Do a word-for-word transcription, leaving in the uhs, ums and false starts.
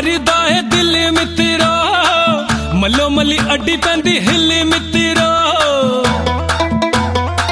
मारी दाए दिल मित्रा मलो मली अड्डी पैंदी हिली मित्रा।